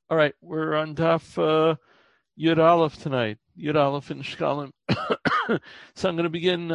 All right, we're on Daf Yud Aleph tonight. Yud Aleph in Shkalim. So I'm going to begin.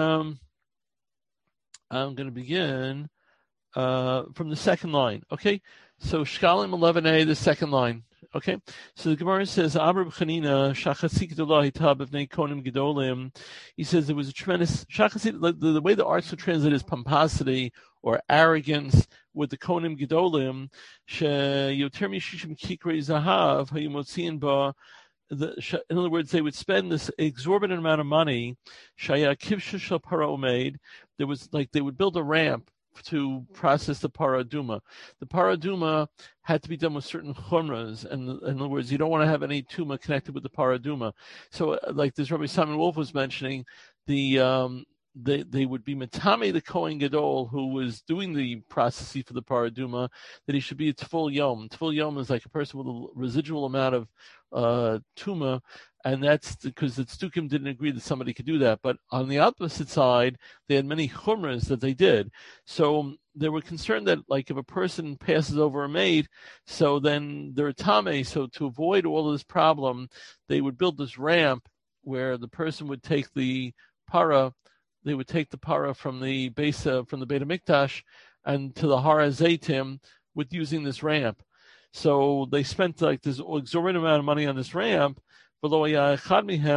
From the second line. Okay, so Shkalim 11a, the second line. Okay, so the Gemara says, Amr b'Chanina shachasik d'Allah hitab b'nei konim gedolim. He says there was a tremendous shachasik. The way the arts are translated is pomposity or arrogance with the konim gedolim. She yoter mishishim kikrei zahav hayimotziin ba. In other words, they would spend this exorbitant amount of money. Shaya kivsha shel para made. There was like they would build a ramp to process the paraduma. The paraduma had to be done with certain chumras, and in other words, you don't want to have any tuma connected with the paraduma. So, like this Rabbi Simon Wolf was mentioning, they would be matame the Kohen Gadol who was doing the processing for the paraduma, that he should be a teful yom. Teful yom is like a person with a residual amount of tuma, and that's because the Tzdukim didn't agree that somebody could do that. But on the opposite side, they had many chumras that they did. So they were concerned that, like, if a person passes over a maid, so then they're tame. So to avoid all of this problem, they would build this ramp where the person would take the para. They would take the para from the base from the Beit HaMikdash and to the Har HaZeitim with using this ramp. So they spent like this exorbitant amount of money on this ramp. Nobody, none of the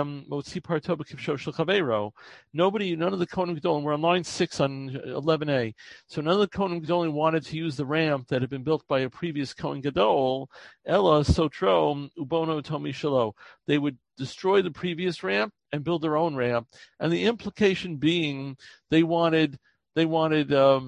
Kohen Gedolim, we're on line 6 on 11a. So none of the Kohen Gedolim wanted to use the ramp that had been built by a previous Kohen Gadol. Ella Sotro Ubono Tomi Shalo. They would destroy the previous ramp and build their own ramp. And the implication being they wanted that,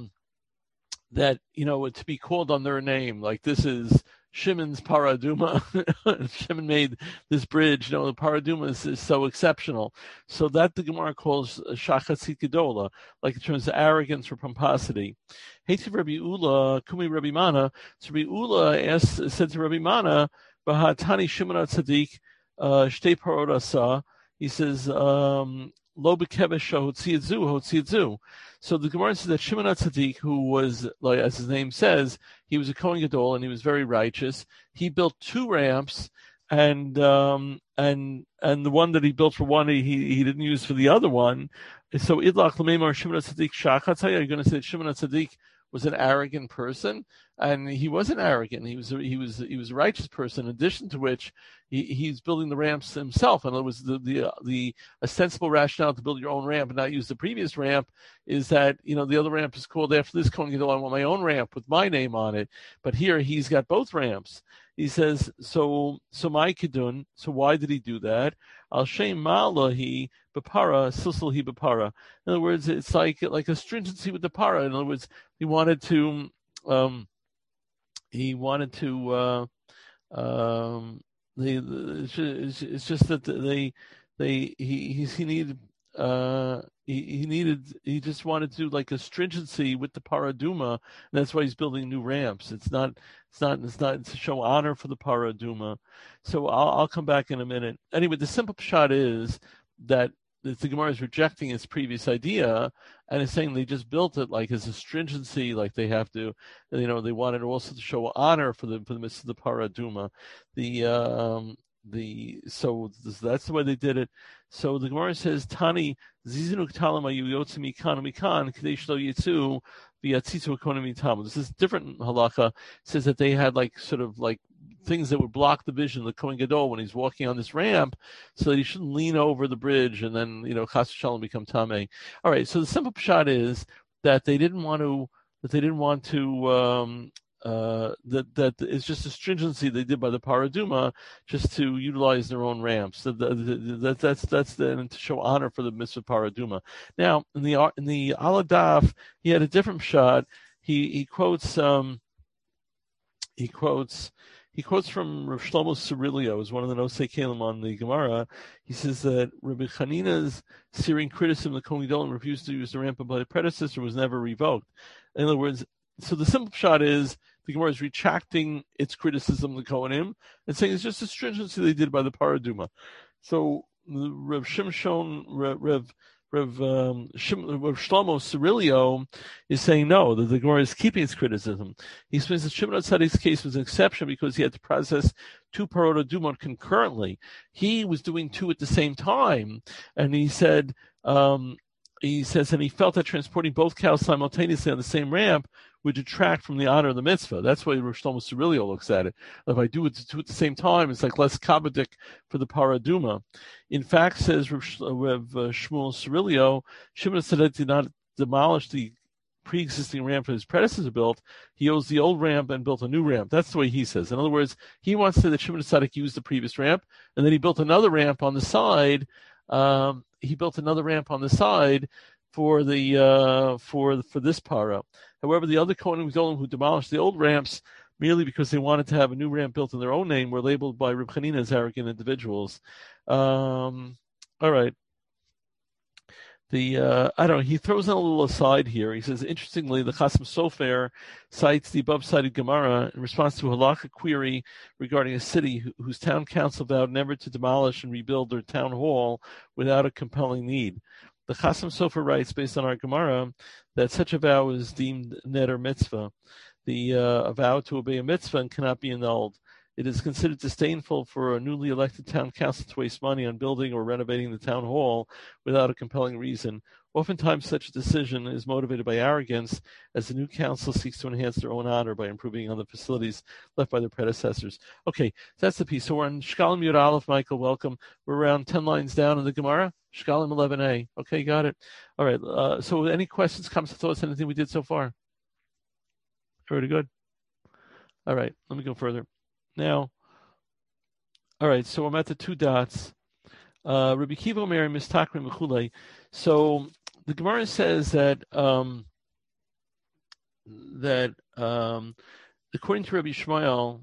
to be called on their name. Like, this is Shimon's paraduma. Shimon made this bridge. The paraduma is so exceptional. So that the Gemara calls shachatzik gedola, like in terms of arrogance or pomposity. Heitiv Rabbi Ula, Kumi Rabbi Mana. So Rabbi Ula said to Rabbi Mana, Bahatani Shimon HaTzadik, Shtei Parod Asa. He says, Lo b'kebesh hotziadzu. So the Gemara says that Shimon HaTzadik, who was, like as his name says, he was a Kohen Gadol and he was very righteous. He built 2 ramps, and the one that he built for one, he didn't use for the other one. So idlach l'meimar Shimon HaTzadik shachatz. Are you going to say that Shimon HaTzadik was an arrogant person? And he wasn't arrogant. He was a righteous person. In addition to which, he's building the ramps himself. And it was the ostensible rationale to build your own ramp and not use the previous ramp is that the other ramp is called after this Kohen Gadol. I want my own ramp with my name on it. But here he's got both ramps. He says, so my kidun. So why did he do that? Al shem ma'alahi b'para silsil hi b'para. In other words, it's like a stringency with the para. In other words, he wanted to. It's just that he just wanted to do like a stringency with the paraduma, and that's why he's building new ramps. It's not to show honor for the paraduma. So I'll come back in a minute. Anyway, the simple shot is that the Gemara is rejecting its previous idea and is saying they just built it like as a stringency, like they have to, they wanted also to show honor for the midst of the paraduma. So that's the way they did it. So the Gemara says, Tani zizinu k'talam ayu yotzi mikan mikan k'dei shlo yitzu v'yatzitzu ekonomi tamu. This is different halacha. It says that they had like sort of like things that would block the vision of the Kohen Gadol when he's walking on this ramp, so that he shouldn't lean over the bridge and then chas v'shalom become tamei. All right. So the simple pshat is that they didn't want to. That it's just a stringency they did by the paraduma just to utilize their own ramps. That's then to show honor for the mitzvah paraduma. Now in the Aladaf, he had a different shot. He quotes from Rav Shlomo Cirilio, who's one of the Nosei Kalim on the Gemara. He says that Rabbi Chanina's searing criticism of the Kohen Gadol and refused to use the ramp by the predecessor was never revoked. In other words, so the simple shot is the Gemara is retracting its criticism of the Kohanim and saying it's just a stringency they did by the paraduma. So Rav Shimshon, Rav Shlomo Cirilio is saying no, that the Gemara is keeping its criticism. He explains that Shimon Tzadik's case was an exception because he had to process 2 parot adumot concurrently. He was doing 2 at the same time, and he said, and he felt that transporting both cows simultaneously on the same ramp would detract from the honor of the mitzvah. That's why Rosh Shlomo Cirilio looks at it. If I do it 2 at the same time, it's like less kabadik for the paraduma. In fact, says Rav Shmuel Cirilio, Shimon Tzaddik did not demolish the pre-existing ramp that his predecessor built. He owes the old ramp and built a new ramp. That's the way he says. In other words, he wants to say that Shimon Tzaddik used the previous ramp, and then he built another ramp on the side. For this para. However, the other Kohanim Gedolim who demolished the old ramps merely because they wanted to have a new ramp built in their own name were labeled by Reb Chanina as arrogant individuals. All right. He throws in a little aside here. He says, interestingly, the Chasam Sofer cites the above-cited Gemara in response to a halakha query regarding a city whose town council vowed never to demolish and rebuild their town hall without a compelling need. The Chasam Sofer writes, based on our Gemara, that such a vow is deemed neder mitzvah, a vow to obey a mitzvah, and cannot be annulled. It is considered disdainful for a newly elected town council to waste money on building or renovating the town hall without a compelling reason. Oftentimes, such a decision is motivated by arrogance, as the new council seeks to enhance their own honor by improving on the facilities left by their predecessors. Okay, that's the piece. So we're on Shkalim Yud Aleph. Michael, welcome. We're around 10 lines down in the Gemara. Shkalim 11a. Okay, got it. All right. So any questions, comments, thoughts, anything we did so far? Pretty good. All right. Let me go further. Now, all right. So I'm at the 2 dots. Rabbi Kiva Omer Mistakrim Mechulei. So the Gemara says that according to Rabbi Shmuel,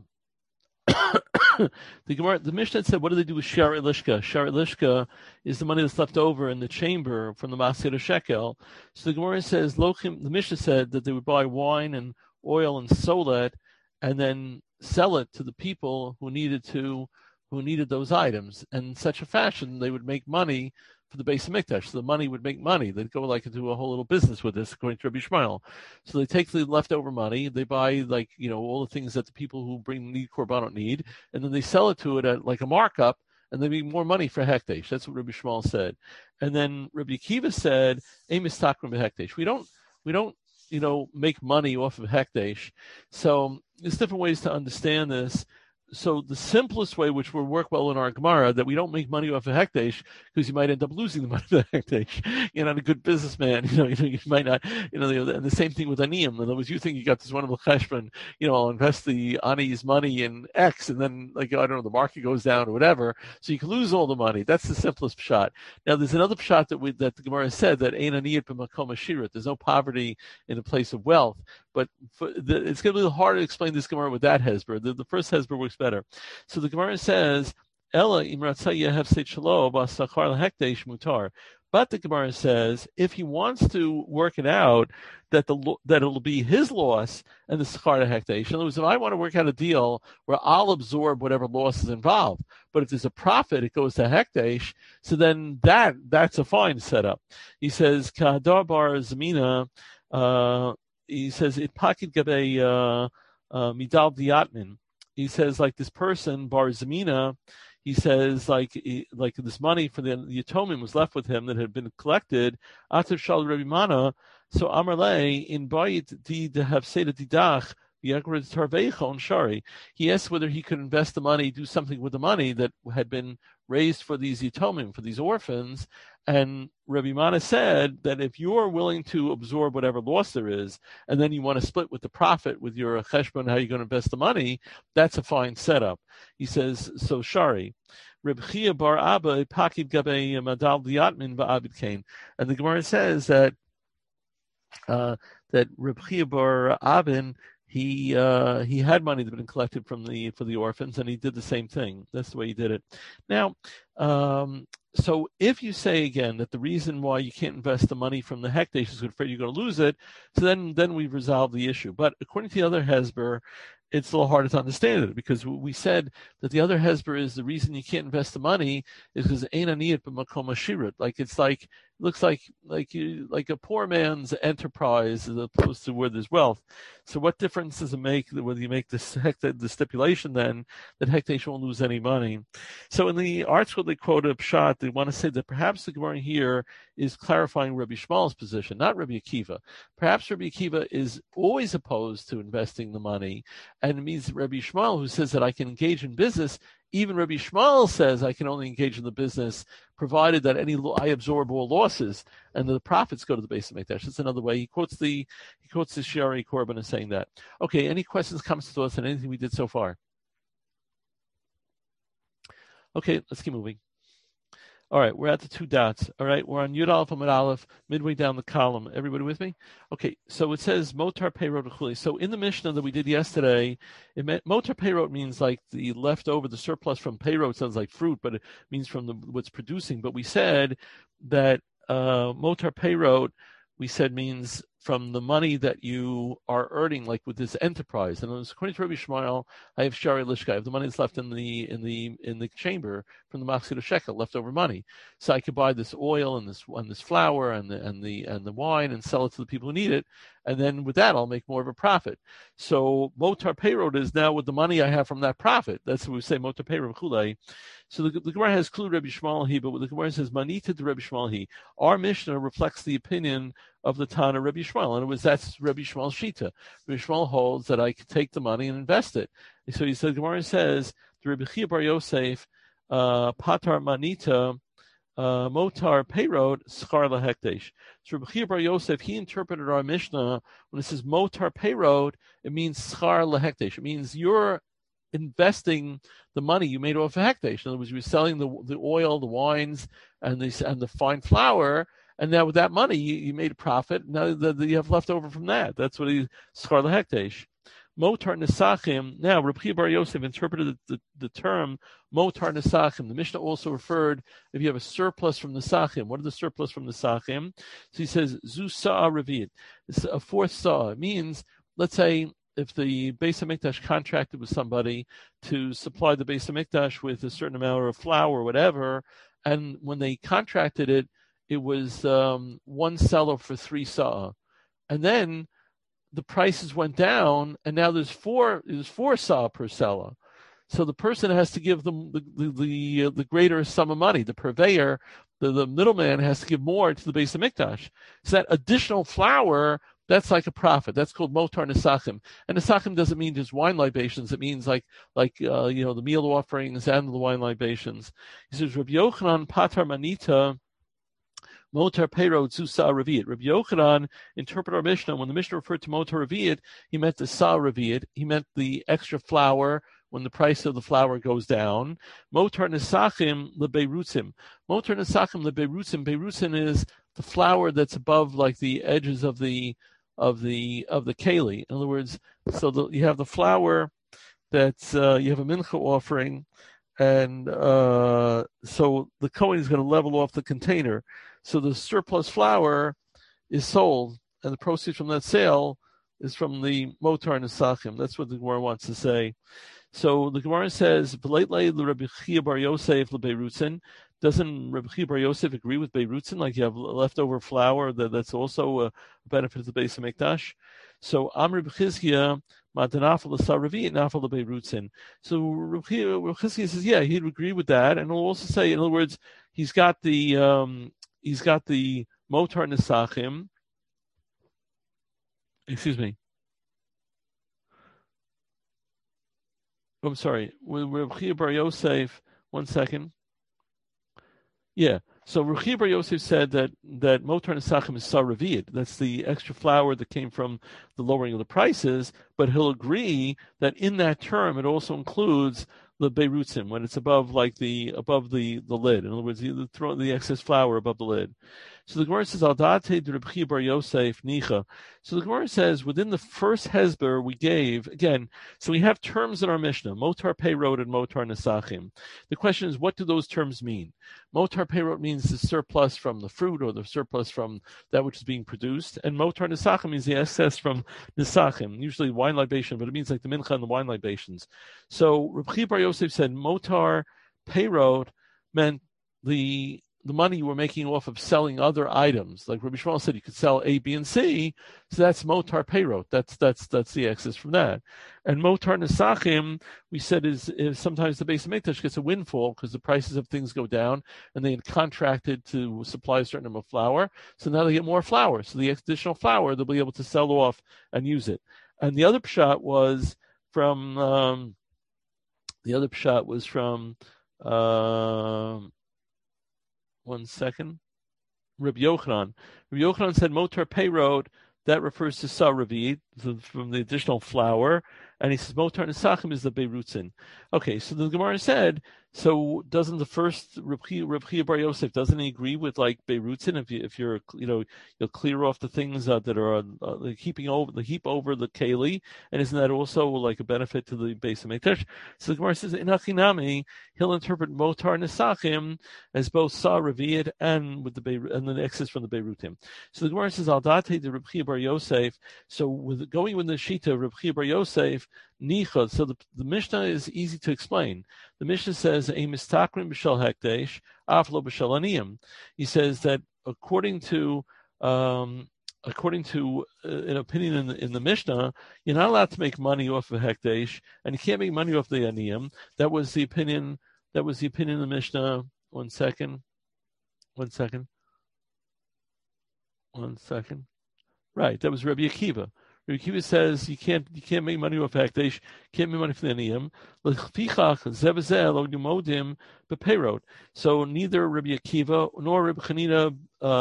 the Mishnah said, what do they do with Shari Lishka? Shari Lishka is the money that's left over in the chamber from the Maser Shekel. So the Gemara says, the Mishnah said that they would buy wine and oil and solet and then sell it to the people who needed those items. And in such a fashion, they would make money for the Beis Hamikdash. So the money would make money. They'd go into a whole little business with this, according to Rabbi Shmuel. So they take the leftover money, they buy all the things that the people who need korbanot need, and then they sell it to it at like a markup, and they make more money for hekdesh. That's what Rabbi Shmuel said. And then Rabbi Akiva said, "Emis takrim hekdesh." We don't make money off of hekdesh. So there's different ways to understand this. So the simplest way, which will work well in our Gemara, that we don't make money off of hekdesh because you might end up losing the money of the hekdesh. You're not a good businessman. You might not. And the same thing with aniyim. In other words, you think you got this wonderful cheshbon. I'll invest the ani's money in X, and then the market goes down or whatever. So you can lose all the money. That's the simplest pshat. Now there's another pshat that the Gemara said that ein aniyat b'makom ashirat. There's no poverty in a place of wealth. But it's going to be a little hard to explain this Gemara with that hesber. The first hesber works better. So the Gemara says, "Ella imratzayeh hefseit shelo b'asachar lehekdesh mutar." But the Gemara says, if he wants to work it out, that it'll be his loss and the sachar lehekdesh. In other words, if I want to work out a deal where I'll absorb whatever loss is involved, but if there's a profit, it goes to hekdesh. So then that's a fine setup. He says, "Kahadar bar zamina." He says, "It pakid gabe midal diatmin." He says, like this person, Bar Zamina, he says, like this money for the Yatomim was left with him that had been collected. Atar Shal Rabbi Mana, so Amarle, in Bayit di Hafseda Didach, he asked whether he could invest the money, do something with the money that had been raised for these Yatomim, for these orphans. And Rabbi Mana said that if you're willing to absorb whatever loss there is, and then you want to split with the profit with your cheshbon, how you're going to invest the money, that's a fine setup. He says, so Shari. Reb Chia bar Abba pakid gabe madal diatmin va'abid kain. And the Gemara says that Reb Chia bar Abin, he had money that had been collected for the orphans, and he did the same thing. That's the way he did it. Now, so if you say again that the reason why you can't invest the money from the hekdesh is afraid you're going to lose it, so then we've resolved the issue. But according to the other hesber, it's a little harder to understand it, because we said that the other hesber is the reason you can't invest the money is because ein aniyat b'makom ashirut. Like it's like looks like a poor man's enterprise as opposed to where there's wealth. So what difference does it make whether you make the stipulation then that Hekdesh won't lose any money? So in the article they quote a pshat, they want to say that perhaps the Gemara here is clarifying Rabbi Shmuel's position, not Rabbi Akiva. Perhaps Rabbi Akiva is always opposed to investing the money, and it means Rabbi Shmuel, who says that I can engage in business, even Rabbi Shmuel says I can only engage in the business provided that I absorb all losses and the profits go to the base of Mikdash. That's another way. He quotes the Shiari Korban as saying that. Okay, any questions, comments, thoughts on anything we did so far? Okay, let's keep moving. All right, we're at the 2 dots. All right, we're on Yud Aleph Amud Aleph, midway down the column. Everybody with me? Okay, so it says Motar Peirot Uchuli. So in the Mishnah that we did yesterday, it meant Motar Peirot means like the leftover, the surplus from Peirot sounds like fruit, but it means from what's producing. But we said that Motar Peirot, we said means from the money that you are earning, like with this enterprise. And according to Rabbi Shmuel, I have Shari Lishka. I have the money that's left in the chamber from the Machzir Shekel, leftover money. So I could buy this oil and this flour and the wine and sell it to the people who need it. And then with that, I'll make more of a profit. So Motar Peirot is now with the money I have from that profit. That's what we say, Motar Peirot Chulei. So the Gemara has clue Rabbi Shmuel he, but the Gemara says Manita to Rabbi Shmuel he. Our Mishnah reflects the opinion of the Tana Rabbi Shmuel. And that's Rabbi Shmuel's Shita. Rabbi Shmuel holds that I could take the money and invest it. So he said, Gemara says, the Rabbi Chia Bar Yosef, Patar Manita, Motar Peirot, Schar Lahekdesh. So Rabbi Chia Bar Yosef, he interpreted our Mishnah, when it says Motar Peirot, it means Schar Lahekdesh. It means you're investing the money you made off of Hekdesh. In other words, you're selling the oil, the wines, and the fine flour, and now with that money, you made a profit. Now you have left over from that. That's what he Schar Lahekdesh. Motar Nesachim. Now, Rabbi Chia Bar Yosef interpreted the term Motar Nesachim. The Mishnah also referred if you have a surplus from Nesachim. What are the surplus from Nesachim? So he says Zu Sa'ah Revit. It's a fourth Sa'ah. It means, let's say, if the Beis HaMikdash contracted with somebody to supply the Beis HaMikdash with a certain amount of flour or whatever, and when they contracted it, it was one seller for 3 Sa'ah. And then the prices went down, and now there's four Sa'ah per seller. So the person has to give them the greater sum of money. The purveyor, the middleman, has to give more to the Beis HaMikdash. So that additional flour, that's like a profit. That's called Motar Nesachim. And Nesachim doesn't mean just wine libations. It means like the meal offerings and the wine libations. He says, Rabbi Yochanan Patar Manita, Motar Peirot Zu Sa'ah Revit. Rabbi Yochanan interpreted our Mishnah. When the Mishnah referred to Motar Revit, he meant the Sa'ah Revit. He meant the extra flour when the price of the flour goes down. Motar Nesachim LeBeirutzim. Motar Nesachim LeBeirutzim. Beirutzim is the flour that's above like the edges of the keli. In other words, so you have the flour that's you have a mincha offering, and so the Kohen is going to level off the container. So the surplus flour is sold, and the proceeds from that sale is from the Motar Nesachim. That's what the Gemara wants to say. So the Gemara says, Rabbi Chia Bar Yosef LeBeirutzin. Doesn't Rabbi Chia Bar Yosef agree with Beirutzin? Like you have leftover flour, that's also a benefit of the Beis HaMikdash. So Am Rabbi Chizkiah Matanafal L'Saravi Nafal LeBeirutzin. So Rabbi Chizkiah says, yeah, he'd agree with that, and he'll also say, in other words, he's got the Motar Nesachim. Excuse me. I'm sorry. With Rabbi Chia Bar Yosef, 1 second. Yeah. So Rabbi Chia Bar Yosef said that Motar Nesachim is Saraviat. That's the extra flour that came from the lowering of the prices. But he'll agree that in that term it also includes the Beirutzim, when it's above the lid. In other words, you throw the excess flour above the lid. So the Gemara says, Al Da'atei Rabbi Chia Bar Yosef Nicha. So the Gemara says, within the first Hezber we gave, again, so we have terms in our Mishnah, Motar Peirot and Motar Nesachim. The question is, what do those terms mean? Motar Peirot means the surplus from the fruit or the surplus from that which is being produced, and Motar Nesachim means the excess from Nesachim, usually wine libation, but it means like the mincha and the wine libations. So Rabbi Chia Bar Yosef said Motar Peirot meant the the money you were making off of selling other items. Like Rabbi Shmuel said, you could sell A, B, and C, so that's motar peirot. That's the excess from that. And motar nesachim, we said, is sometimes the Beis Hamikdash gets a windfall because the prices of things go down, and they had contracted to supply a certain amount of flour, so now they get more flour. So the additional flour they'll be able to sell off and use it. And the other pshat was from one second. Rabbi Yochanan. Rabbi Yochanan said motar peirot, that refers to Saravi, from the additional flour. And he says motar nesachim is the beirutzin. Okay, so the Gemara said, so doesn't the first Reb Chia Bar Yosef, doesn't he agree with like beirutzin? If you're you'll clear off the things that are the heap over the keli, and isn't that also like a benefit to the Beis Hamikdash? So the Gemara says in Achinami he'll interpret motar nesachim as both Saravi and with the excess from the beirutim. So the Gemara says al date the Reb Chia Bar Yosef. So with going with the shita Reb Chia Bar Yosef nichad. So the Mishnah is easy to explain. The Mishnah says a mistakrim b'shel hekdesh aflo b'shel aniyim. He says that according to an opinion in the Mishnah, you're not allowed to make money off of hekdesh, and you can't make money off the aniyim. That was the opinion. That was the opinion of the Mishnah. One second. Right, that was Rabbi Akiva. Rabbi Akiva says you can't make money off hekdesh, can't make money from the aniyim. So neither Rabbi Akiva nor Rabbi Chanina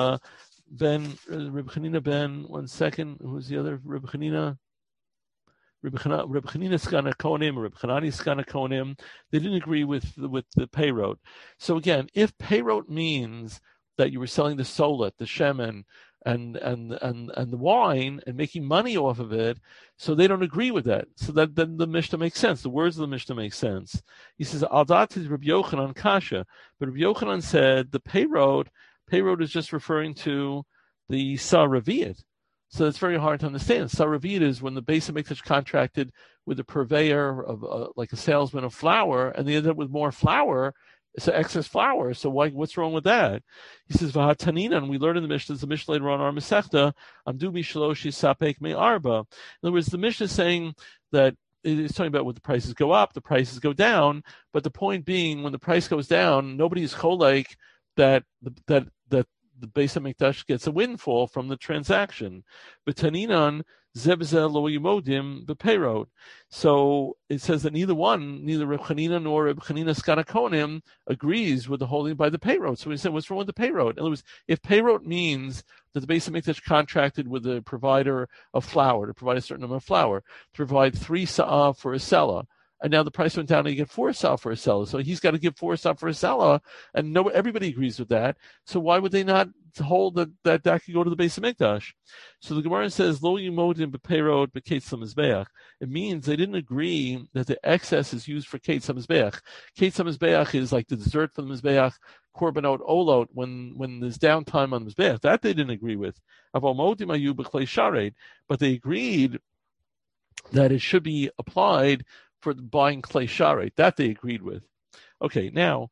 ben. One second, who's the other Rabbi Chanina? Rabbi Chanina Skana Konim, Rabbi Chanani Skana Konim. They didn't agree with the peirot. So again, if peirot means that you were selling the solet, the shemen, and the wine and making money off of it, so they don't agree with that. So that then the Mishnah makes sense. The words of the Mishnah make sense. He says al dat is Rabbi Yochanan kasha, but Rabbi Yochanan said the peirot is just referring to the Saraviat. So it's very hard to understand. Saraviat is when the Beis Hamikdash contracted with a purveyor of like a salesman of flour, and they ended up with more flour. It's excess flour, so what's wrong with that? He says, "V'hatanina," and we learn in the Mishnah, the Mishnah later on our Masechta, "Amdu b'shaloshi sapek me arba." In other words, the Mishnah is saying that it's talking about when the prices go up, the prices go down, but the point being, when the price goes down, nobody is cholek that the Beis Hamikdash gets a windfall from the transaction. B'taninan zebzel lo yimodim b'peirot. So it says that neither Reb Chanina nor Reb Chanina Skana Konim agrees with the holding by the peirot. So we said, what's wrong with the peirot? In other words, if peirot means that the Beis Hamikdash contracted with a provider of flour to provide a certain amount of flour, to provide 3 sa'ah for a selah, and now the price went down and you get 4 sa'ah for a selah. So he's got to give 4 sa'ah for a selah, and everybody agrees with that. So why would they not hold that could go to the Beis Hamikdash? So the Gemara says, Lo yimodim b'peirot b'keit samizbeach. It means they didn't agree that the excess is used for keit samizbeach. Keit samizbeach is like the dessert for the mizbeach, korbanot olot, when there's downtime on the mizbeach. That they didn't agree with. Aval modim ayu b'klei sharet. But they agreed that it should be applied for buying clay sharet. That they agreed with. Okay, now,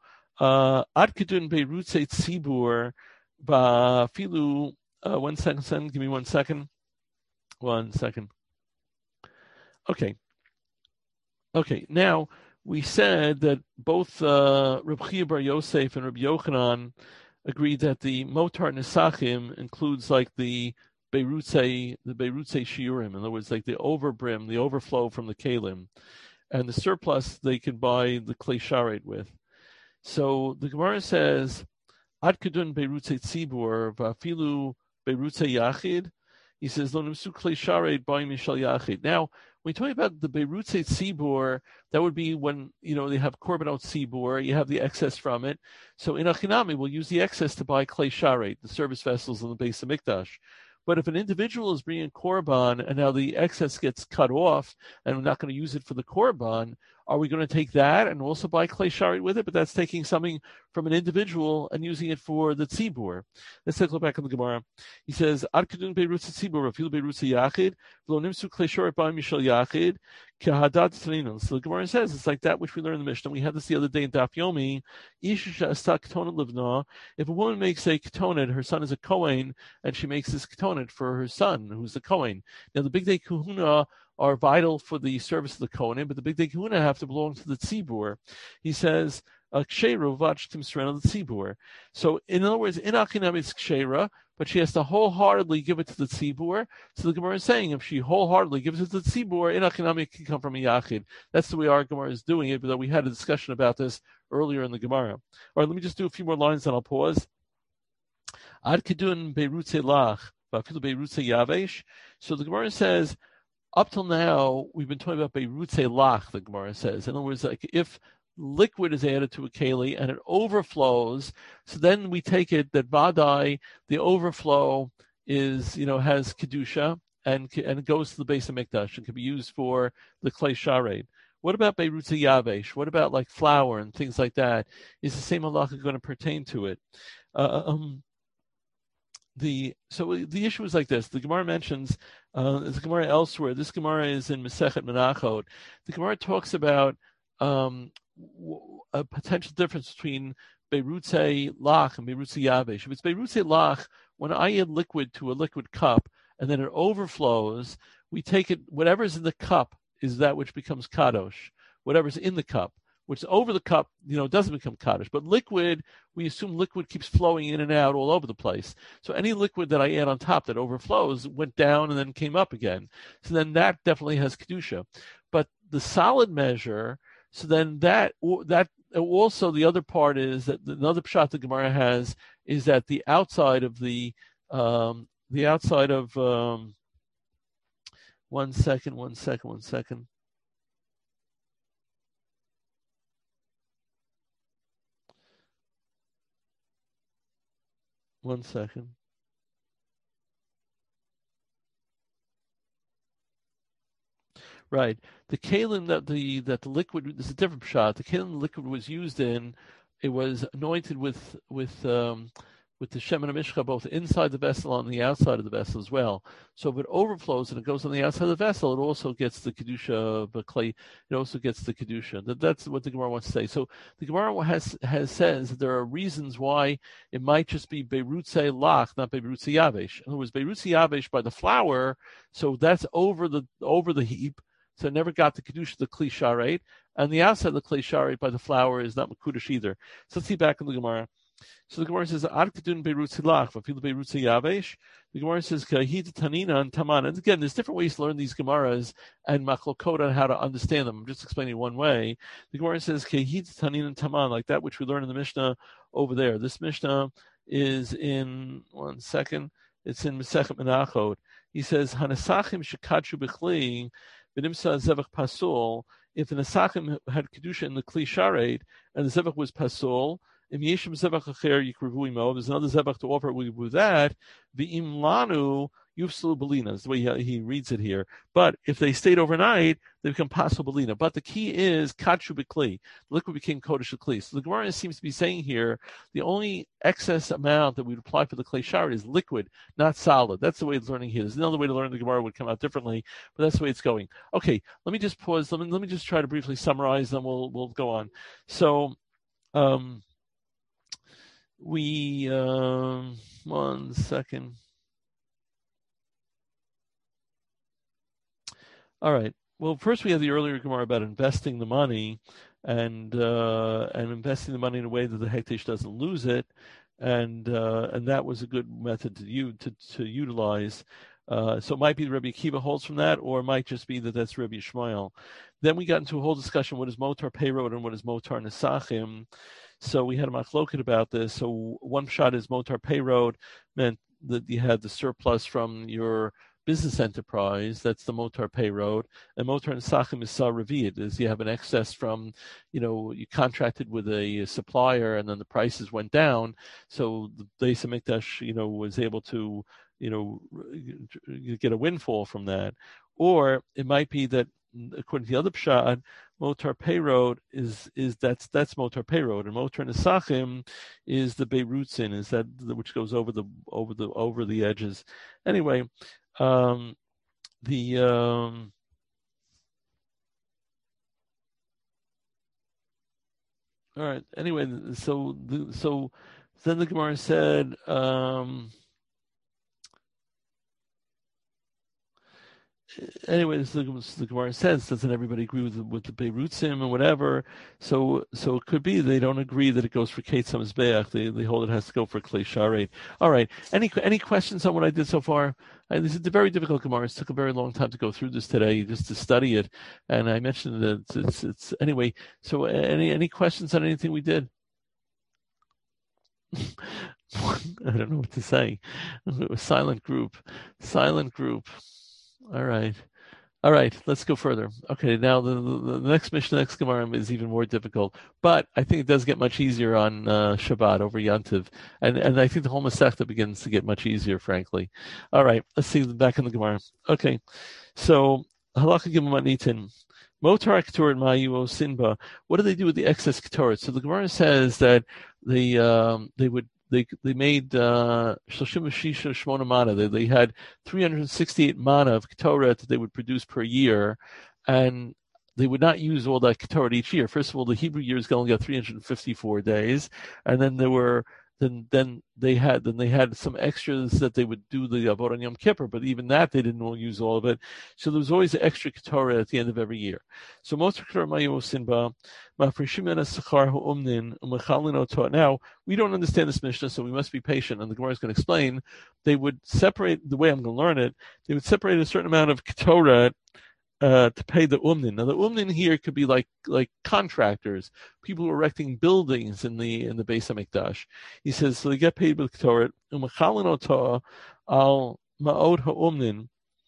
ad kedun beirutze tzibur ba'filu, 1 second, give me 1 second. 1 second. Okay, now, we said that both Reb Chia Bar Yosef and Reb Yochanan agreed that the motar nesachim includes like the beirutze shiurim, in other words, like the overbrim, the overflow from the kalim, and the surplus they can buy the clay sharet with. So the Gemara says, Ad kedun beirutze tzibur v'afilu beirutze yachid. He says, Lo nimsu clay sharet buying mishal yachid. Now, when you talk about the beirutze tzibur, that would be when they have korbanot tzibur, you have the excess from it. So in Achinami, we'll use the excess to buy clay sharet, the service vessels in the Beis Hamikdash. But if an individual is bringing korban and now the excess gets cut off and we're not going to use it for the korban, are we going to take that and also buy clay sharit with it? But that's taking something from an individual and using it for the tzibur. Let's take a look back on the Gemara. He says, Ad kedun beirutz tzibur, afil beirutz yachid, v'lo nimsu clay sharit ba'im mishal yachid, kehadad tzrinon. So the Gemara says, it's like that which we learned in the Mishnah. We had this the other day in Daf Yomi. Isha asta ketonet livna. If a woman makes a ketonet, her son is a Kohen, and she makes this ketonet for her son, who's the Kohen. Now, the Big Day Kahuna are vital for the service of the Kohen, but the Big Day Kahuna have to belong to the Tzibur. He says, Ksheira vach timsrena the Tzibur. So, in other words, in Achinam it's Ksheira, but she has to wholeheartedly give it to the Tzibur. So the Gemara is saying, if she wholeheartedly gives it to the Tzibur, in Achinam it can come from a Yachid. That's the way our Gemara is doing it, but we had a discussion about this earlier in the Gemara. All right, let me just do a few more lines, and I'll pause. Ad kedun beirutze lach, v'afilu beirutze yavesh. So the Gemara says, up till now, we've been talking about beirutze lach, the Gemara says. In other words, like if liquid is added to a keli and it overflows, so then we take it that vadai, the overflow is, has kedusha and it goes to the base of mikdash and can be used for the clay sharet. What about beirutze yavesh? What about like flour and things like that? Is the same halacha going to pertain to it? So the issue is like this. The Gemara mentions the Gemara elsewhere. This Gemara is in Masechet Menachot. The Gemara talks about a potential difference between beirutze lach and beirutze yavesh. If it's beirutze lach, when I add liquid to a liquid cup and then it overflows, we take it. Whatever's in the cup is that which becomes kadosh. Whatever's in the cup. Which over the cup, doesn't become kaddish. But liquid, we assume liquid keeps flowing in and out all over the place. So any liquid that I add on top that overflows went down and then came up again. So then that definitely has kedusha. But the solid measure, so then that also the other part is that another pshat the Gemara has is that the outside of one second. One second. Right. The kalim that the liquid, this is a different shot. The kalim the liquid was used in, it was anointed with the Shem and Mishcha both inside the vessel and on the outside of the vessel as well. So if it overflows and it goes on the outside of the vessel, it also gets the Kedusha of a clay. It also gets the Kedusha. That's what the Gemara wants to say. So the Gemara says that there are reasons why it might just be Beirutze Lach, not Beirutze Yavesh. In other words, Beirutze Yavesh by the flour, so that's over the heap. So it never got the Kedusha, the Kli Sharet. And the outside of the Kli Sharet by the flour is not Makudash either. So let's see back in the Gemara. So the Gemara says, Ad kedun beirutze lach, v'afilu beirutze yavesh. The Gemara says, Kahid tanina and taman. And again, there's different ways to learn these Gemaras and machlokot on how to understand them. I'm just explaining one way. The Gemara says, Kahid tanina and taman, like that which we learn in the Mishnah over there. This Mishnah is in, one second, it's in Masechet Menachot. He says, Hanasachim shekadshu b'chli, v'nimsa zevach pasul. If the Nesachim had Kedusha in the Kli Sharet and the zevach was pasul, there's another zebach to offer with that. The imlanu yufselu belina is the way he reads it here. But if they stayed overnight, they become pasul belina. But the key is kadshu b'kli. The liquid became kodesh kli. So the Gemara seems to be saying here the only excess amount that we would apply for the clay sharet is liquid, not solid. That's the way it's learning here. There's another way to learn the Gemara would come out differently, but that's the way it's going. Okay, let me just pause. Let me just try to briefly summarize, then we'll go on. So. One second. All right. Well, first we have the earlier Gemara about investing the money and investing the money in a way that the hektish doesn't lose it, and that was a good method to utilize. So it might be Rabbi Akiva holds from that, or it might just be that that's Rabbi Yishmael. Then we got into a whole discussion: what is motar payroad and what is motar nesachim. So we had a machloket about this. So one shot is motar payroad meant that you had the surplus from your business enterprise. That's the motar payroad. And motar nesachim is sa-revi'it, is you have an excess from, you contracted with a supplier and then the prices went down. So the Beis HaMikdash, was able to, get a windfall from that. Or it might be that, according to the other pshat, Motar Peyrod is that's Motar Peyrod, and Motar Nesachim is the Beirutzin, is that which goes over the edges. Anyway, the all right. Anyway, so then the Gemara said. Anyway, the Gemara says, doesn't everybody agree with the Beirutzim and whatever? So it could be they don't agree that it goes for Kate Samizbeach. They hold it has to go for Klei Sharet. All right. Any questions on what I did so far? This is a very difficult Gemara. It took a very long time to go through this today, just to study it. And I mentioned that it's anyway. So any questions on anything we did? I don't know what to say. Silent group. All right. Let's go further. Okay, now the next Mishnah, next Gemara is even more difficult, but I think it does get much easier on Shabbat over Yantiv, and I think the whole Masechta begins to get much easier, frankly. All right, let's see back in the Gemara. Okay, so Halakha Gimel Matnitin. Motar Keturat Ma'yu Sinba. What do they do with the excess Keturat? So the Gemara says that they made Shoshim Shisha Shmona Mana. They had 368 mana of Ketoret that they would produce per year, and they would not use all that Ketoret each year. First of all, the Hebrew year is only got 354 days, and then there were then they had some extras that they would do the Avodah on Yom Kippur, but even that they didn't use all of it. So there was always an extra Ketorah at the end of every year. So most Ketorah Mayosin Ba Mafreshim Sachar Umnin Umechalin Oto. Now we don't understand this Mishnah, so we must be patient. And the Gemara is going to explain. They would separate the way I'm going to learn it. They would separate a certain amount of Ketorah to pay the umnin. Now the umnin here could be like contractors, people who are erecting buildings in the Beis Hamikdash. He says so they get paid with Ketoret. Umachalin otah al ma'od ha'umnin.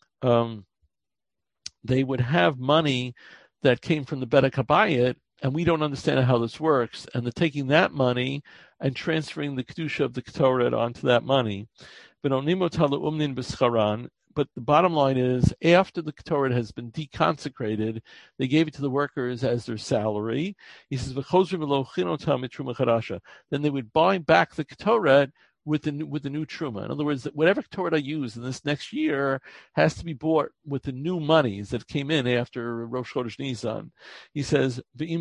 They would have money that came from the Bet HaKabayit, and we don't understand how this works. And they're taking that money and transferring the kedusha of the Ketoret onto that money. But onimot ha'umnin b'scharan. But the bottom line is, after the Ketoret has been deconsecrated, they gave it to the workers as their salary. He says, then they would buy back the Ketoret with the new truma. In other words, whatever Ketoret I use in this next year has to be bought with the new monies that came in after Rosh Chodesh Nisan. He says,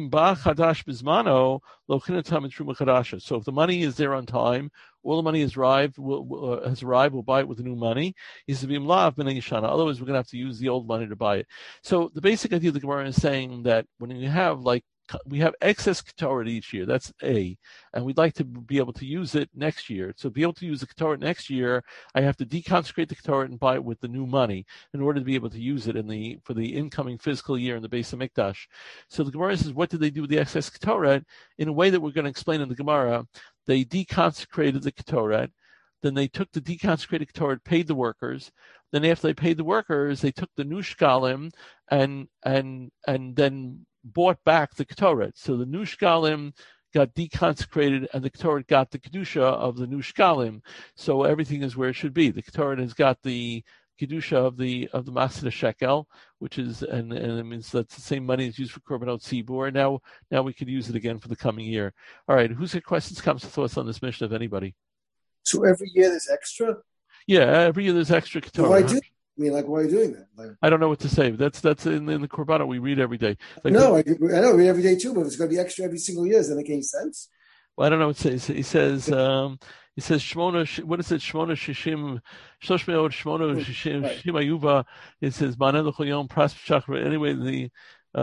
so if the money is there on time, all the money has arrived, we'll buy it with the new money. He says, otherwise we're going to have to use the old money to buy it. So the basic idea of the Gemara is saying that when you have we have excess Ketoret each year, that's A, and we'd like to be able to use it next year. So to be able to use the Ketoret next year, I have to deconsecrate the Ketoret and buy it with the new money in order to be able to use it for the incoming fiscal year in the Beis Hamikdash. So the Gemara says, what did they do with the excess Ketoret? In a way that we're going to explain in the Gemara, they deconsecrated the Ketoret. Then they took the deconsecrated Ketoret, paid the workers. Then after they paid the workers, they took the new shkalim and then bought back the Ketoret. So the new shkalim got deconsecrated, and the Ketoret got the kedusha of the new shkalim. So everything is where it should be. The Ketoret has got the kedusha of the Masada shekel, which is and it means that's the same money is used for korbanot tzibur. Now we could use it again for the coming year. All right, who's got questions, comments, thoughts on this mission? Of anybody? So every year there's extra. Yeah, every year there's extra Ketoret. Why are you doing that? I don't know what to say. That's in the Korbanot we read every day. I know we read every day too, but if it's going to be extra every single year, does that make any sense? Well, I don't know what it says. He says Shmona. What is it? Shmona Shishim, Shoshmeot Shmona Shishim Ayuva. It says Manen L'Choyom Pras Chakra. Anyway, the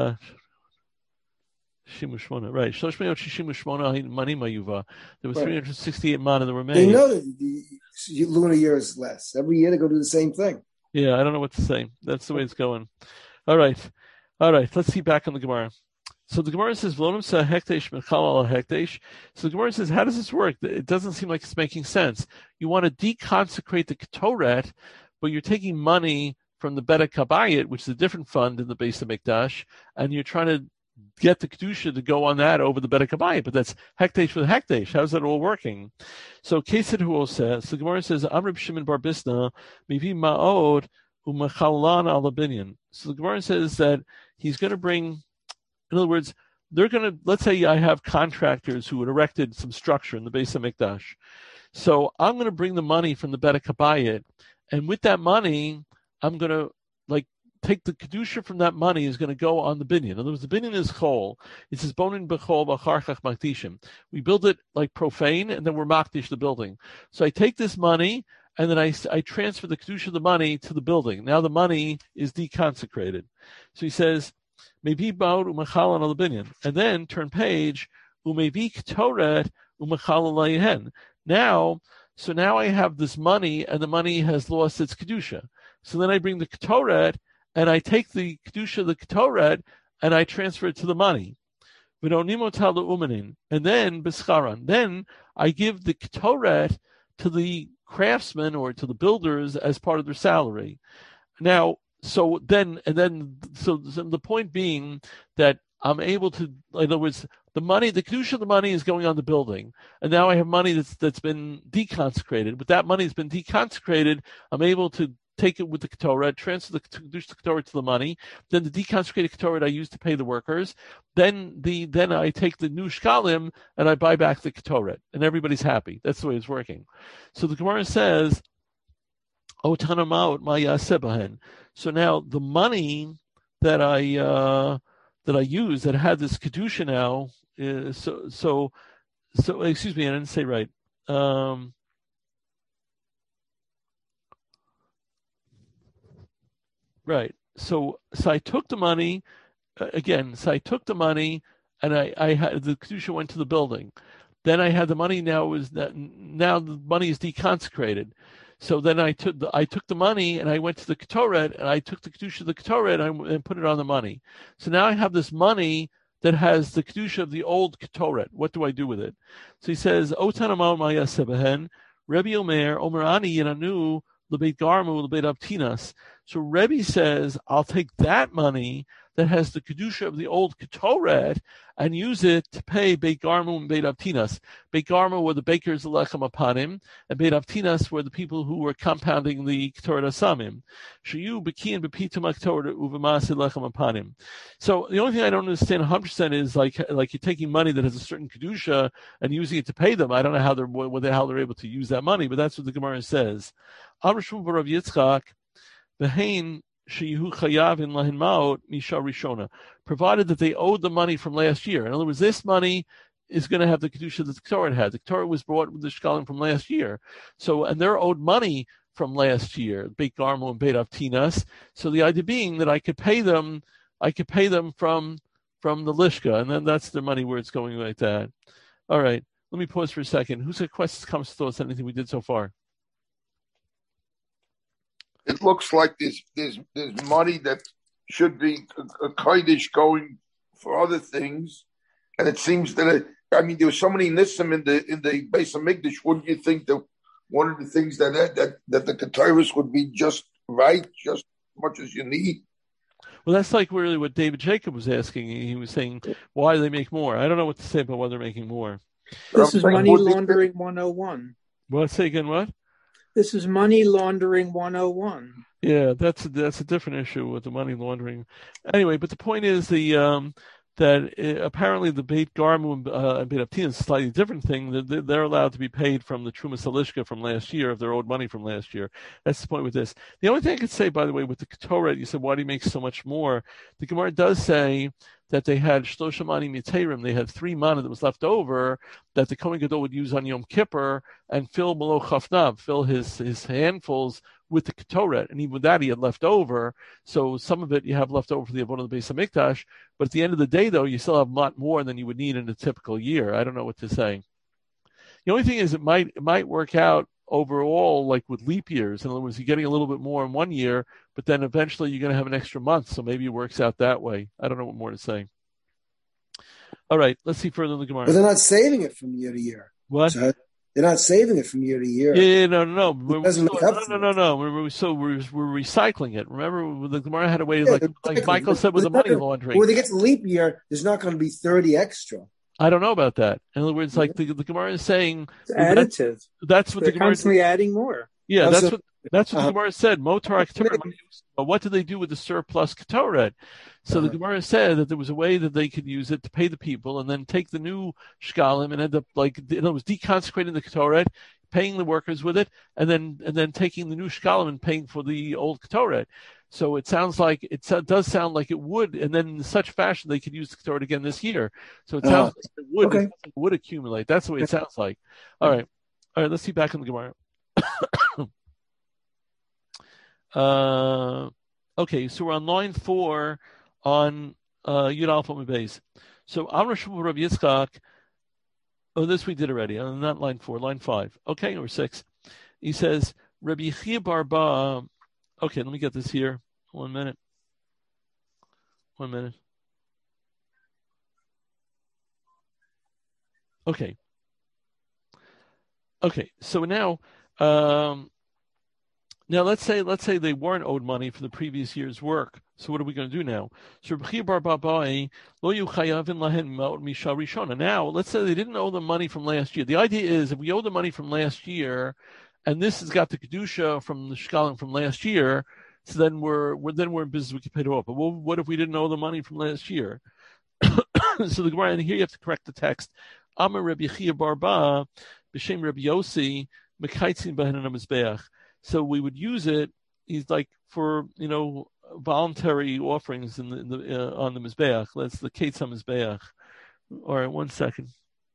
Shimushmona, right? Shoshmeot Shishimushmona Manim Ayuva. There was 368 mana that remained. They know that the lunar year is less. Every year they go do the same thing. Yeah, I don't know what to say. That's the way it's going. All right. Let's see back on the Gemara. So the Gemara says, "V'lonim sa hekdesh mechal al hekdesh." So the Gemara says, "How does this work? It doesn't seem like it's making sense. You want to deconsecrate the Ketoret, but you're taking money from the Bet HaKabayit, which is a different fund in the Beis Hamikdash, and you're trying to get the kedusha to go on that over the Bet HaKabayit, but that's hekdesh for the hekdesh. How's that all working?" So Kesed Huo says, the Gemara says, "Amr Shimon bar Bisna mivi ma'od u'mechalan al binyan." So the Gemara says that he's going to bring In other words, they're going to, let's say I have contractors who had erected some structure in the Beis HaMikdash. So I'm going to bring the money from the Beit HaKabayit, and with that money, I'm going to take the kedusha from that money is going to go on the binyan. In other words, the binyan is chol. It says bonin bechol b'charchach makdishim. We build it like profane, and then we're makdish the building. So I take this money, and then I transfer the kedusha of the money to the building. Now the money is deconsecrated. So he says, maybe baud u'machal on the binyan, and then turn page u'mevi ketoret u'machal alayhen. Now I have this money, and the money has lost its kedusha. So then I bring the ketoret, and I take the kedusha of the ketoret, and I transfer it to the money. And then b'scharan. Then I give the ketoret to the craftsmen or to the builders as part of their salary. Now, so the point being that I'm able to, in other words, the kedusha of the money is going on the building, and now I have money that's been deconsecrated. But that money has been deconsecrated. I'm able to take it with the ketoret, transfer the kedusha ketoret to the money. Then the deconsecrated ketoret I use to pay the workers. Then I take the new shkalim and I buy back the ketoret, and everybody's happy. That's the way it's working. So the Gemara says, "O tanamaut ma yaseh bahen." So now the money that I use that had this kedusha now, so excuse me, I didn't say right. Right. So I took the money again. So I took the money, and I had the kedusha went to the building. Then I had the money. Now the money is deconsecrated. So then I took the money, and I went to the ketoret, and I took the kedusha of the ketoret and put it on the money. So now I have this money that has the kedusha of the old ketoret. What do I do with it? So he says, "Otanamau ma'yaseh behen." Rebbe Omer Ani Yinanu Lebeit Garmu Lebeit Abtinas. So Rebbe says, I'll take that money that has the kedusha of the old ketoret and use it to pay Beit Garmu and Beit Abtinas. Beit Garmu were the bakers of Lechem Apanim, and Beit Abtinas were the people who were compounding the Ketoret Asamim. Shayu Bekian Bepitum Ketoret Uvamasi Lechem Apanim. So the only thing I don't understand 100% is like you're taking money that has a certain kedusha and using it to pay them. I don't know how they're able to use that money, but that's what the Gemara says. Amr Shmuel bar Rav Yitzchak, Behain sheyihu chayavin lahin maot misha rishona, provided that they owed the money from last year. In other words, this money is going to have the kedusha that the Ketoret had. The Ketoret was brought with the shkalim from last year, and they're owed money from last year, Beit Garmu and Beit Avtinas. So the idea being that I could pay them from the lishka, and then that's their money where it's going like that. All right, let me pause for a second. Who's got questions, comments, thoughts, anything we did so far? It looks like there's money that should be a kodesh going for other things, and it seems that there was so many nissim in the Beis HaMikdash. Wouldn't you think that one of the things that the Keteris would be just right, just as much as you need? Well, that's like really what David Jacob was asking. He was saying, why do they make more? I don't know what to say about why they're making more. This is money laundering 101. What? Say again, what? This is money laundering 101. Yeah, that's a different issue with the money laundering. Anyway, but the point is apparently the Beit Garmu and Beit Avtinas is a slightly different thing. They're allowed to be paid from the Trumas Halishka from last year if they're owed money from last year. That's the point with this. The only thing I could say, by the way, with the Ketoret, you said, why do you make so much more? The Gemara does say that they had Shlosha Mani Miteirim, they had 3 mana that was left over that the Kohen Gadol would use on Yom Kippur and fill Melo Chafnav, fill his handfuls with the Ketoret, and even with that he had left over. So some of it you have left over for the Avon of the Beis HaMikdash, but at the end of the day, though, you still have a lot more than you would need in a typical year. I don't know what to say. The only thing is it might work out overall like with leap years. In other words, you're getting a little bit more in one year, but then eventually you're going to have an extra month, so maybe it works out that way. I don't know what more to say. All right, let's see further in the Gemara. But they're not saving it from year to year. What? So they're not saving it from year to year. Yeah, no. No. It doesn't make up for it. No. We're recycling it. Remember, the Gemara had a way, like Michael said, with the money laundering. When they get to leap year, there's not going to be 30 extra. I don't know about that. In other words, like the Gemara is saying, it's additive. That's what they're the Gemara constantly adding more. Yeah, Also, that's what the uh, Gemara said. Motar Ketoret. But what did they do with the surplus Ketoret? So the Gemara said that there was a way that they could use it to pay the people and then take the new shkalim and end up deconsecrating the Ketoret, paying the workers with it, and then taking the new shkalim and paying for the old Ketoret. So it does sound like it would, and then in such fashion they could use the Ketoret again this year. So it sounds like it would accumulate. That's the way it sounds like. All right, let's see back in the Gemara. Okay, so we're on line 4 on Yud Alpha Mebez. So Amr Shmuel Rabbi Yitzchak. Oh, this we did already. Not line 4, line 5. Okay, or 6. He says Rabbi Yechia Barba. Okay, let me get this here. 1 minute. Okay. So now. Now let's say they weren't owed money for the previous year's work. So what are we going to do now? So now let's say they didn't owe them money from last year. The idea is if we owe the money from last year, and this has got the kedusha from the shkalim from last year, so then we're in business. We can pay it off. But what if we didn't owe the money from last year? So the Gemara, and here you have to correct the text. Amar Rabbi Yechia Barba b'shem Rabbi Yossi mekaitzin b'hen mizbeach. So we would use it. He's like for voluntary offerings on the mizbeach. That's the Ketz HaMizbeach. All right, 1 second.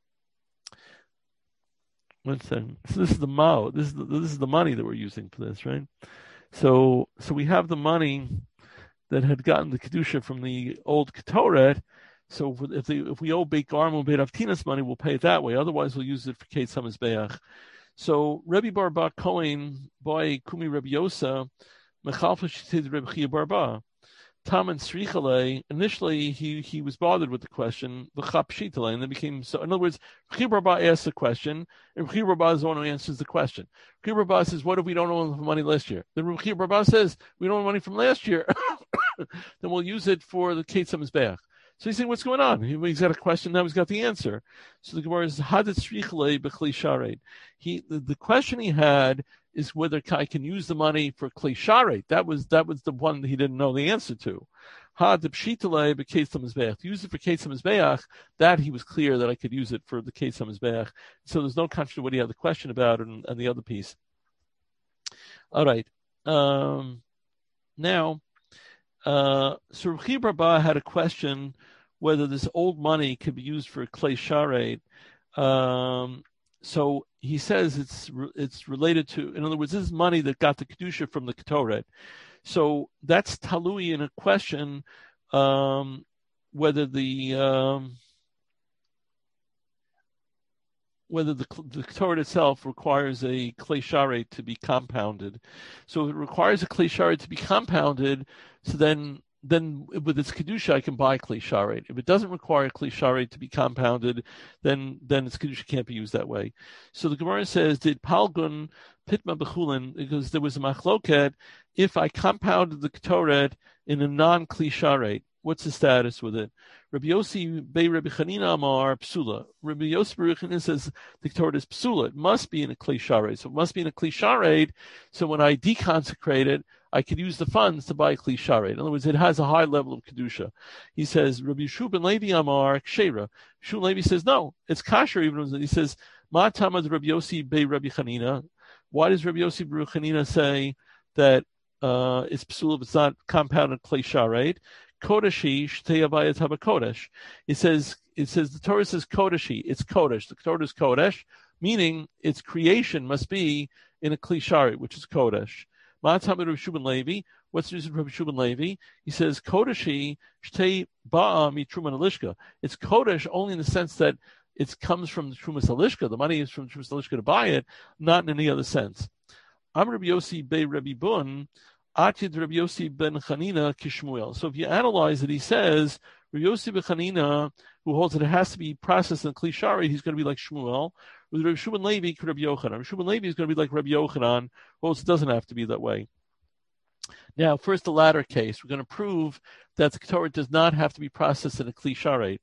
So this is the mao. This is the money that we're using for this, right? So we have the money that had gotten the kedusha from the old Ketoret. So if we owe Beit Garmo, Beit Avtinas money, we'll pay it that way. Otherwise, we'll use it for Ketz HaMizbeach. So Rabbi Barba Cohen by Kumi Rabbi Yosa, Mechalfa Shitid Rabbi Chia Barba, Tam and Srichale. Initially, he was bothered with the question, V'chap Shitale, and then became so. In other words, Chia Barba asks the question, and Chia Barba is the one who answers the question. Chia Barba says, "What if we don't owe money last year?" Then Chia Barba says, "We don't owe money from last year. Then we'll use it for the Ketz HaMizbeach." So he's saying, what's going on? He's got a question, now he's got the answer. So the Gemara is, the question he had is whether I can use the money for Kli Sharet. That was the one that he didn't know the answer to. Use it for Ketz HaMizbeach, that he was clear that I could use it for the Ketz HaMizbeach. So there's no contradiction to what he had the question about and the other piece. All right. Now, so Rabbi Barba had a question whether this old money could be used for Klei Sharet. So he says it's related to, in other words, this is money that got the kedusha from the Ketoret. So that's talui in a question whether the Ketoret itself requires a Klei Sharet to be compounded. So if it requires a Klei Sharet to be compounded, so then with its kedusha I can buy Klei Sharet. If it doesn't require Klei Sharet to be compounded, then its kedusha can't be used that way. So the Gemara says, did Palgun Pitma Bechulin, because there was a machloket, if I compounded the Ketoret in a non-Klei Sharet, what's the status with it? Rabbi Yossi Bei Rabbi Chanina Amar Psula. Rabbi Yossi Bei Rabbi Chanina says the Ketoret is Psula. It must be in a Klei Sharet. So it must be in a Klei Sharet. So when I deconsecrate it, I could use the funds to buy Klei Sharet. In other words, it has a high level of kedusha. He says Rabbi Yeshua ben Levi Amar Kshera. Yeshua Levi says no, it's kasher. Even he says Ma Tamad Rabbi Yossi Bei Rabbi Chanina. Why does Rabbi Yossi Bei Rabbi Chanina say that it's Psula if it's not compounded Klei Sharet? Kodeshi Shtei Abayat Haba Kodesh. It says the Torah says Kodeshi. It's Kodesh. The Torah is Kodesh, meaning its creation must be in a Klei Sharet, which is Kodesh. Ma'atam Rabbi Shubin Levi. What's the reason for Rabbi Shubin Levi? He says Kodeshi Shtei Ba'a Mitruman Alishka. It's Kodesh only in the sense that it comes from the Trumas Alishka. The money is from Trumas Alishka to buy it, not in any other sense. I'm Rabbi Yossi Bei Rabbi Bun. Atid Rabbi Yossi ben Chanina Kishmuel. So if you analyze it, he says Rabbi Yossi ben Chanina, who holds that it has to be processed in Klei Sharet, he's going to be like Shmuel. With Rabbi Shubin Levi, Rabbi Yochanan. Rabbi Shubin Levi is going to be like Rabbi Yochanan, who holds it doesn't have to be that way. Now, first the latter case, we're going to prove that the Ketoret does not have to be processed in a Klei Sharet.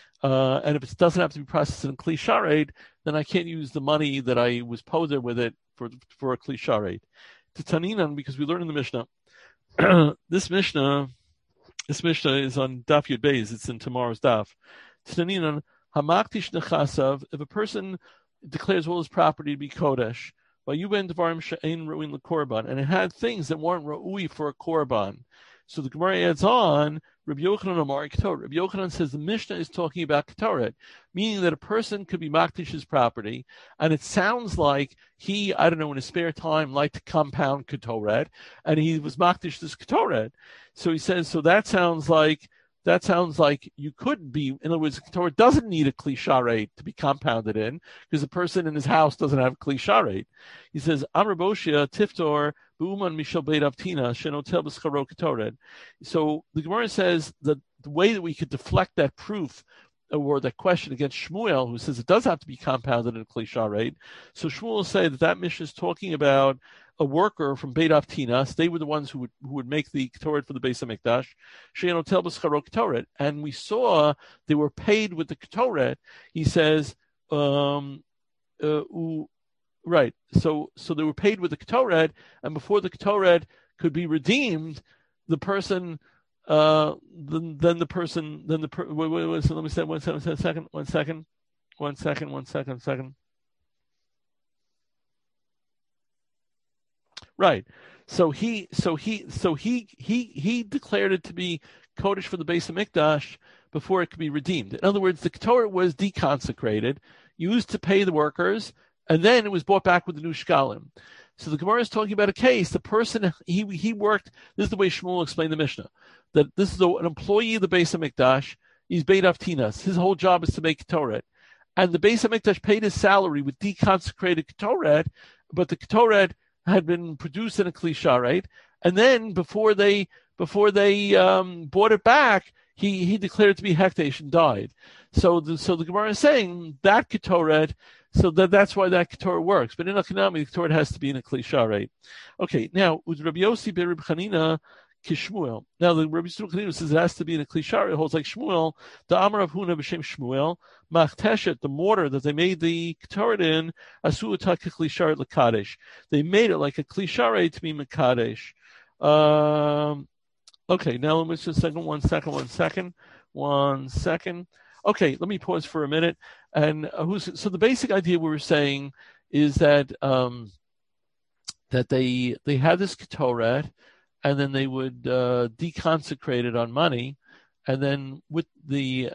And if it doesn't have to be processed in Klei Sharet, then I can't use the money that I was posed with it for a klisharet. To Taninan, because we learned in the Mishnah. This Mishnah is on Daf Yud Beis. It's in tomorrow's Daf. Taninan hamaktish nechasav. If a person declares all his property to be kodesh, vayuben dvarim she'ein ruin lekorban, and it had things that weren't ra'ui for a korban. So the Gemara adds on, Rabbi Yochanan Amar Ketoret. Rabbi Yochanan says the Mishnah is talking about Ketoret, meaning that a person could be makdish his property, and it sounds like he, I don't know, in his spare time liked to compound Ketoret, and he was makdish this Ketoret. So he says, so that sounds like you could be, in other words, Ketoret doesn't need a kli sharet to be compounded in, because the person in his house doesn't have kli sharet. He says, Amar Boshia Tiftor B'uman Mishal Beit Avtina Shenotel B'scharo Ketoret. So the Gemara says that the way that we could deflect that proof or that question against Shmuel, who says it does have to be compounded in a kli sharet. So Shmuel will say that Mishnah is talking about a worker from Beit Avtinas. They were the ones who would make the Ketoret for the Beis HaMikdash. She'enotel b'scharo Ketoret. And we saw they were paid with the Ketoret. He says, right. So they were paid with the Ketoret, and before the Ketoret could be redeemed, the person, wait, let me say one second. Right. So he declared it to be kodesh for the Beis HaMikdash before it could be redeemed. In other words, the Ketoret was deconsecrated, used to pay the workers, and then it was bought back with the new shkalim. So the Gemara is talking about a case. The person he worked. This is the way Shmuel explained the Mishnah. That this is an employee of the Beis HaMikdash. He's Beit Avtinas. His whole job is to make Ketoret, and the Beis HaMikdash paid his salary with deconsecrated Ketoret, but the Ketoret had been produced in a kli sharet, and then before they bought it back, he declared it to be hekdesh and died. So the Gemara is saying that Ketoret, so that's why that Ketoret works. But in Akinami, the Ketoret has to be in a kli sharet. Okay, now with Rabbi Yossi ben Rabbi Chanina Kishmuel. Now the Rabbi Yossi ben Chanina says it has to be in a kli sharet. It holds like Shmuel. The Amar of Huna b'shem Shmuel Machteshet, the mortar that they made the Ketoret in, asu utak kli sharet lekadesh. They made it like a kli sharet to be mekadesh. Okay, now let me just one second. Okay, let me pause for a minute. And so the basic idea we were saying is that that they had this Ketoret, and then they would deconsecrate it on money, and then with the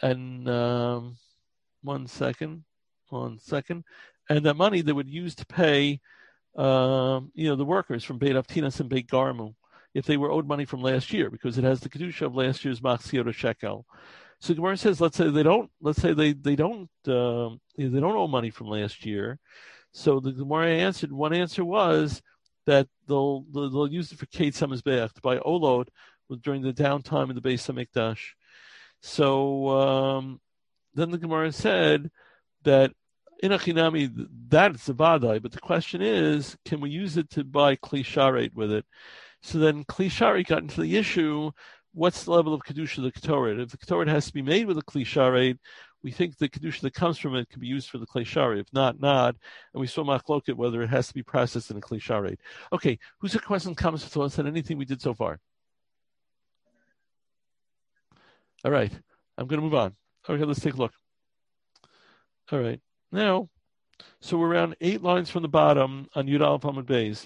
one second, and that money they would use to pay the workers from Beit Avtinas and Beit Garmu, if they were owed money from last year, because it has the kedusha of last year's machzir or shekel. So Gemara says, let's say they don't owe money from last year. So the Gemara answered, one answer was that they'll use it for Kate Samizbeach, to buy olot during the downtime in the Beis HaMikdash. So then the Gemara said that in Achinami, that's a vadai, but the question is, can we use it to buy kli sharet with it? So then kli sharet got into the issue, what's the level of kedusha of the Ketoret? If the Ketoret has to be made with a kli sharet, we think the kedusha that comes from it can be used for the kli sharet. If not, and we saw machloket whether it has to be processed in a kli sharet. Okay, who's got questions, comments, or thoughts on anything we did so far? All right, I'm going to move on. Okay, let's take a look. All right, now, so we're around 8 lines from the bottom on Yud Aleph Amud Beis.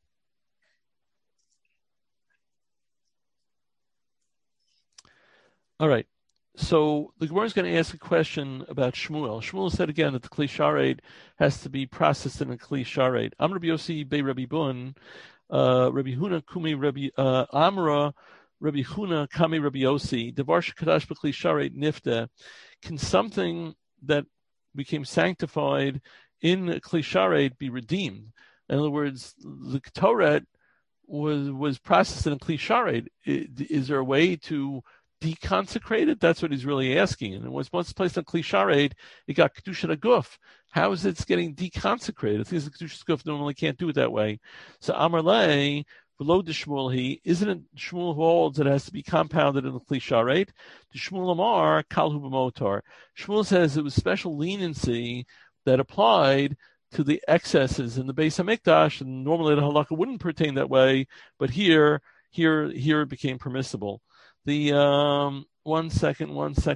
All right, so the Gemara is going to ask a question about Shmuel. Shmuel said again that the kli sharet has to be processed in a kli sharet. Am Rabbi Yossi bei Rabbi Bun, Rabbi Huna kumi Rabbi Amra, Rabbi Huna kami Rabbi Yossi. Devar shekadash b'kli sharet nifta. Can something that became sanctified in a kli sharet be redeemed? In other words, the Ketoret was processed in a kli sharet. Is there a way to deconsecrated? That's what he's really asking. And once placed on kli sharet, it got kedusha guf. How is it getting deconsecrated? Things like kedusha guf normally can't do it that way. So Amar lei below the Shmuel, isn't it Shmuel who holds it has to be compounded in the kli sharet? The Shmuel Amar kalhu b'motar. Shmuel says it was special leniency that applied to the excesses in the Beis Hamikdash, and normally the halakha wouldn't pertain that way, but here it became permissible. The one second.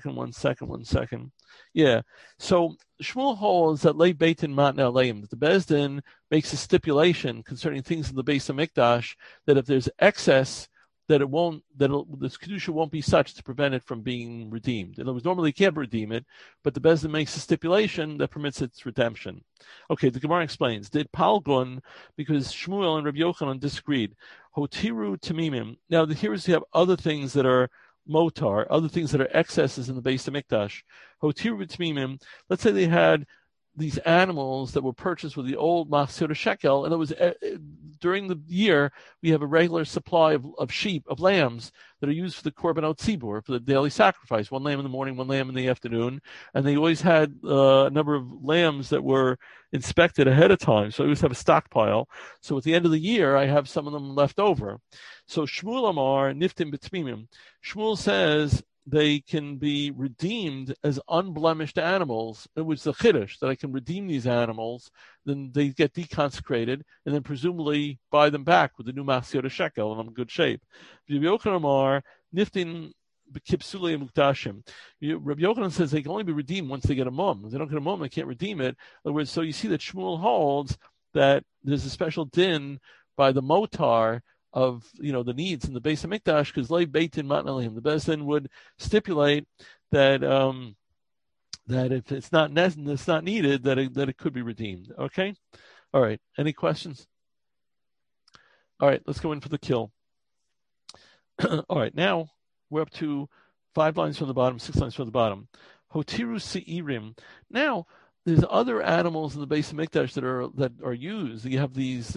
Yeah. So Shmuel holds that lay beitin matna aleim, that the Beis Din makes a stipulation concerning things in the Beis Hamikdash that if there's excess, that this kedusha won't be such to prevent it from being redeemed. In other words, normally you can't redeem it, but the Beis Din makes a stipulation that permits its redemption. Okay, the Gemara explains. Did Palgun, because Shmuel and Rabbi Yochanan disagreed. Hotiru tamimim. Now here you have other things that are motar, other things that are excesses in the Beis Hamikdash. Hotiru tamimim. Let's say they had these animals that were purchased with the old machzor shekel, and it was during the year we have a regular supply of sheep, of lambs that are used for the korbanot tzibur, for the daily sacrifice. One lamb in the morning, one lamb in the afternoon, and they always had a number of lambs that were inspected ahead of time. So I always have a stockpile. So at the end of the year, I have some of them left over. So Shmuel Amar niftim b'tmimim. Shmuel says they can be redeemed as unblemished animals. It was the chiddush that I can redeem these animals, then they get deconsecrated, and then presumably buy them back with the new machzor shekel, and I'm in good shape. Rabbi Yochanan niftin b'kipsulei mukdashim. Rabbi Yochanan says they can only be redeemed once they get a mum. If they don't get a mum, they can't redeem it. In other words, so you see that Shmuel holds that there's a special din by the motar of the needs in the Beis Hamikdash, because lay beitin matna aleim, the Beis Din would stipulate that that if it's not needed, that it could be redeemed. Okay, all right. Any questions? All right, let's go in for the kill. All right, now we're up to 5 lines from the bottom, 6 lines from the bottom. Hotiru seirim. Now there's other animals in the Beis Hamikdash that are used. You have these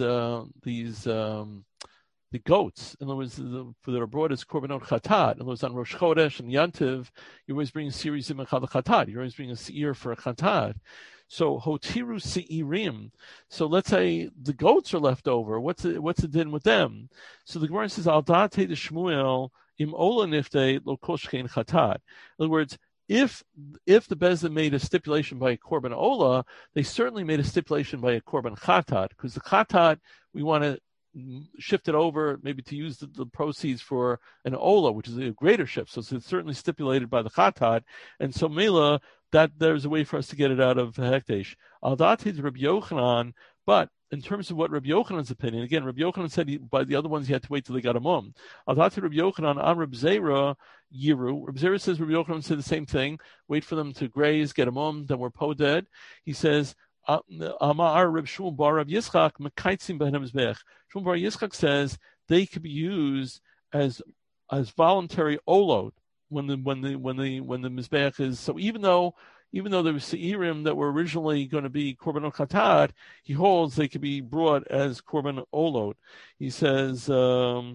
the goats, in other words, that are brought as korbanot chatat. In other words, on Rosh Chodesh and Yantiv, you always bring a series of chatat. You always bring a seir for a chatat. So hotiru seirim. So let's say the goats are left over. What's the din with them? So the Gemara says al date de Shmuel im ola nifte lo koshkein chatat. In other words, if the Beis Din made a stipulation by a korban ola, they certainly made a stipulation by a korban chatat, because the chatat we want to shift it over, maybe to use the proceeds for an ola, which is a greater shift. So it's certainly stipulated by the chatat, and so mela that there's a way for us to get it out of hekdesh. Al dati Rabbi Yochanan, but in terms of what Rabbi Yochanan's opinion, again, Rabbi Yochanan said by the other ones he had to wait till they got a mum. Al dati Rabbi Yochanan am Reb Zera yiru. Reb Zera says Rabbi Yochanan said the same thing. Wait for them to graze, get a mum, then we're poded. He says. Amar Reb Shmuel bar Reb Yitzchak mekaitzim b'hem mizbech. Shmuel bar Yitzchak says they could be used as voluntary olot when the mizbech is. So even though there was seirim that were originally going to be korbanot chatat, he holds they could be brought as korban olot. He says all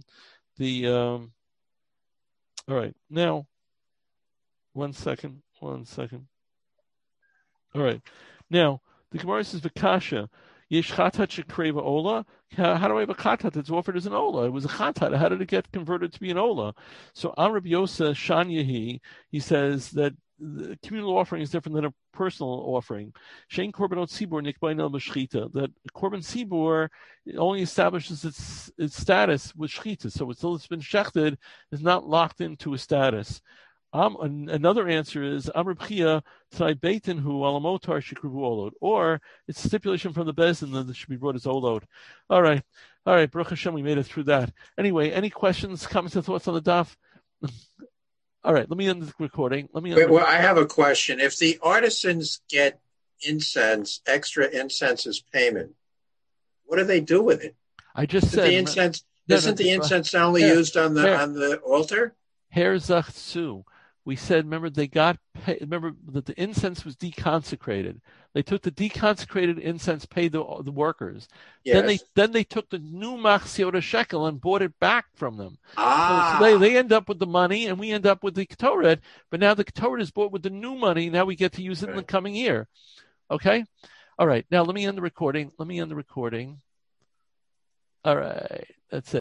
right, now 1 second. All right, now. The Gemara says, "V'kasha yesh chatat shekreva ola." How do I have a chatat that's offered as an ola? It was a chatat. How did it get converted to be an ola? So, Rabbi Yosa Shan Yehi, he says that the communal offering is different than a personal offering. Shein korbanot tzibur nikbain el b'shchita. That korban tzibur only establishes its status with shchita. So until it's been shechted, it's not locked into a status. Another answer is Amrabchia Tzai Beitin Hu Alamotar Shikruvu Olod, or it's a stipulation from the Beis Din that should be brought as Olod. All right, Baruch Hashem, we made it through that. Anyway, any questions, comments, and thoughts on the daf? All right, let me end the recording. Well, I have a question. If the artisans get incense, extra incense as payment, what do they do with it? I just said the incense. Isn't the incense only used on the altar? Her Zachsu. We said, remember that the incense was deconsecrated. They took the deconsecrated incense, paid the workers. Yes. Then they took the new machzor shekel and bought it back from them. So they end up with the money, and we end up with the Ketoret. But now the Ketoret is bought with the new money. Now we get to use it in the coming year. Okay? All right. Now let me end the recording. All right. That's it.